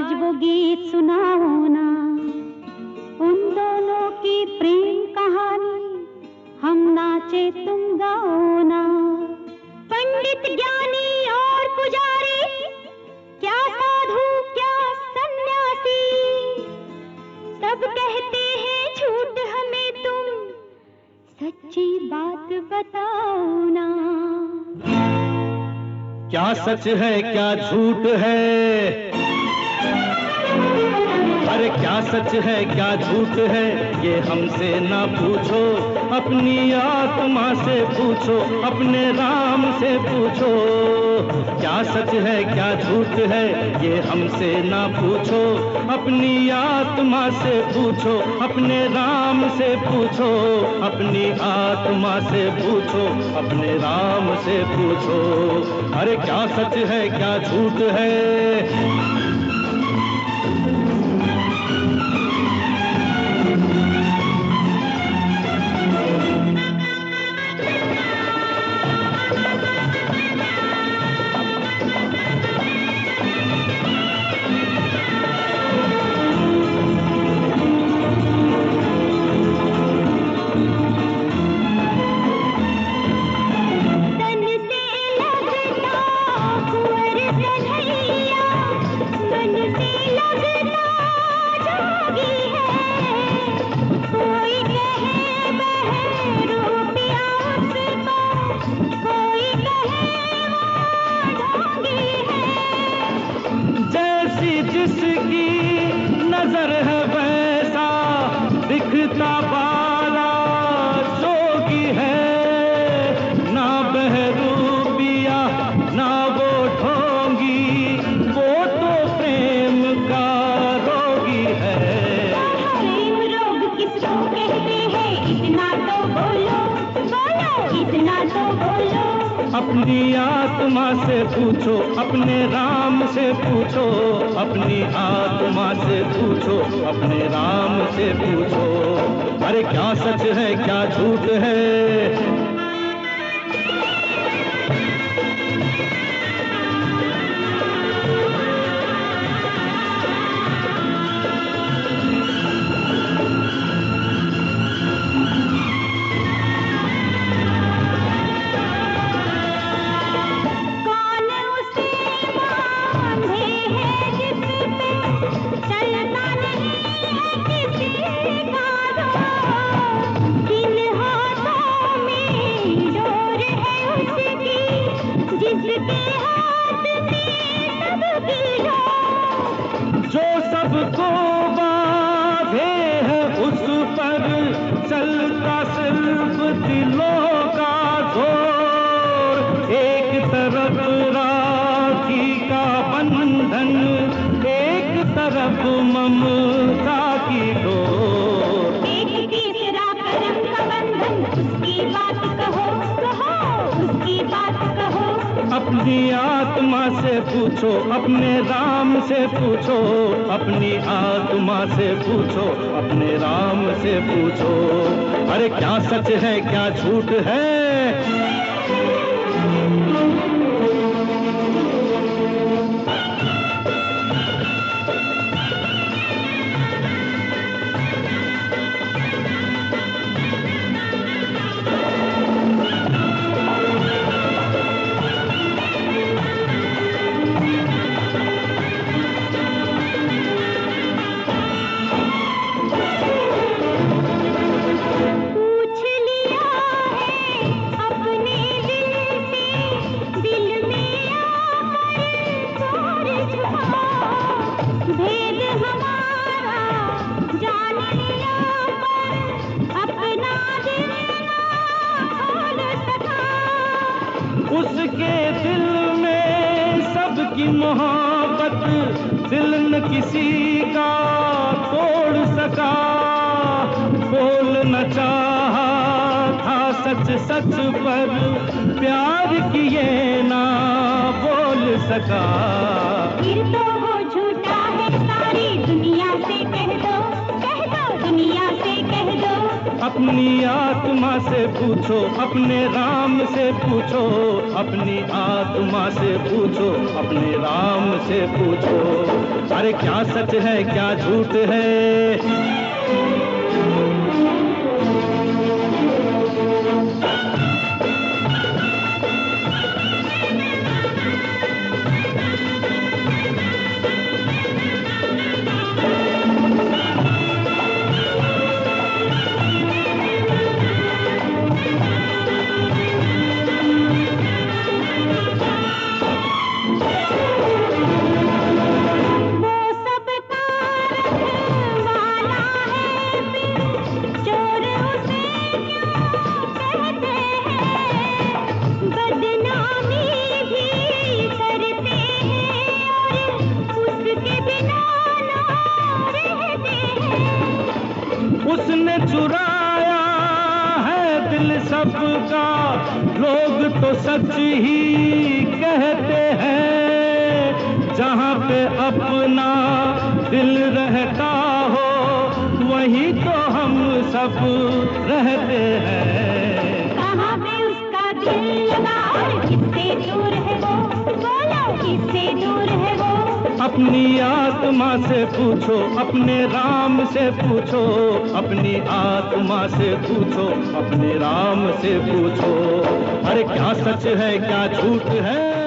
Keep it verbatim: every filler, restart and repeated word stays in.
आज वो गीत सुनाओ ना, उन दोनों की प्रेम कहानी, हम नाचे तुम गाओ ना। पंडित ज्ञानी और पुजारी, क्या साधु क्या सन्यासी, सब कहते हैं झूठ हमें तुम सच्ची बात बताओ ना। क्या सच है क्या झूठ है, अरे क्या सच है क्या झूठ है, ये हमसे ना पूछो, अपनी आत्मा से पूछो, अपने राम से पूछो। क्या सच है क्या झूठ है, ये हमसे ना पूछो, अपनी आत्मा से पूछो, अपने राम से पूछो, अपनी आत्मा से पूछो, अपने राम से पूछो। अरे क्या सच है क्या झूठ है। जिसकी नजर है वैसा दिखता बाला जोगी है, ना बहरूपिया ना वो ढोंगी, वो तो प्रेम का रोगी है। प्रेम रोग किसको कहते हैं, इतना तो बोलो बोलो, इतना तो बोलो। अपनी आत्मा से पूछो, अपने राम से पूछो, अपनी आत्मा से पूछो, अपने राम से पूछो। अरे क्या सच है क्या झूठ है। जो सबको बांधे है उस पर चलता सिर्फ दिलों का जोर, एक तरफ राखी का बंधन, एक तरफ ममता की डोर। एक तीसरा करम का बंधन, उसकी बात कहो कहो, उसकी बात कहो। अपनी आत्मा से पूछो, अपने राम से पूछो, अपनी आत्मा से पूछो, अपने राम से पूछो। अरे क्या सच है क्या झूठ है। उसके दिल में सबकी मोहब्बत, दिल न किसी का तोड़ सका, बोल न चाहा था सच सच पर प्यार किए ना बोल सका। फिर तो वो झूठा है, सारी दुनिया से कह दो, कह दो दुनिया से कह दो। अपनी आत्मा से पूछो, अपने राम से पूछो, अपनी आत्मा से पूछो, अपने राम से पूछो। अरे अरे क्या सच है क्या झूठ है। उसने चुराया है दिल सबका, लोग तो सच ही कहते हैं। जहाँ पे अपना दिल रहता हो वहीं तो हम सब रहते हैं। कहाँ पे उसका दिल लगा और किससे दूर है वो, बोलो किससे दूर है वो। अपनी आत्मा से पूछो, अपने राम से पूछो, अपनी आत्मा से पूछो, अपने राम से पूछो। अरे क्या सच है क्या झूठ है।